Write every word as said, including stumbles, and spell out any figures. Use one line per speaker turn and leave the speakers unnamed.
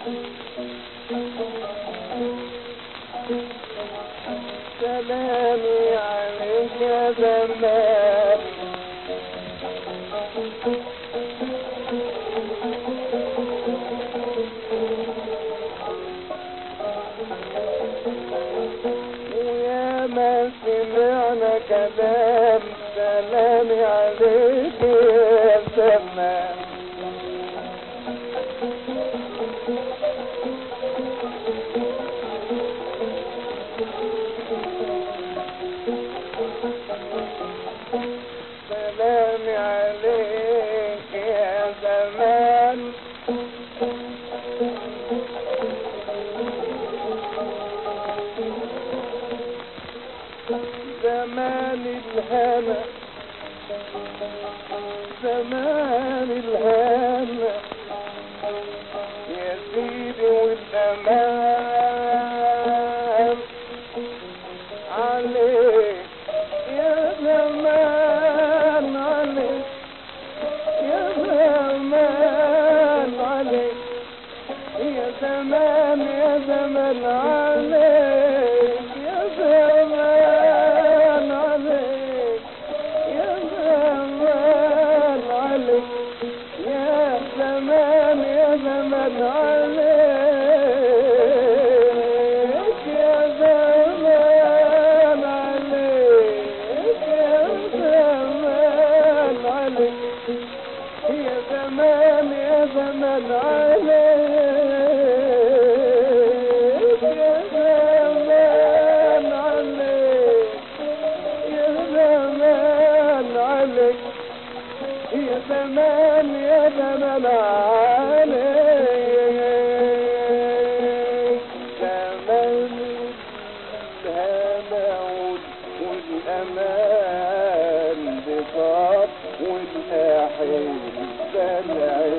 سلامي عليك يا زمان ويا ما سمعنا كلام سلامي عليك يا زمان سلامي عليك يا زمان زمان الهنا زمان الهنا يا سيدي والأمان عليك يا زمان عليك يا زمان عليك يا زمان يا زمان عليك يا زمان عليك يا زمان عليك يا زمان يا زمان عليك يا زمان عليك يا زمان عليك يا زمان يا زمان عليك يا زمان عليك يا زمان عليك يا زمان يا زمان عليك زمان الهنا والأمان بصار والأحبة العين